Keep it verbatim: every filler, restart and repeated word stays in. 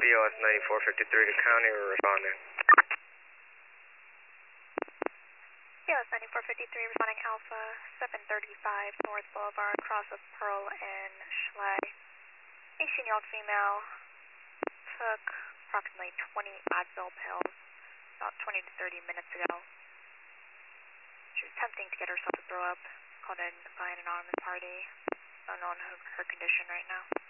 B O S ninety-four fifty-three to county, we're responding. B O S ninety-four fifty-three responding Alpha, seven thirty-five North Boulevard, cross of Pearl and Schley. eighteen-year-old female took approximately twenty Advil pills about twenty to thirty minutes ago. She was attempting to get herself to throw up, called in by an anonymous party. Unknown her, her condition right now.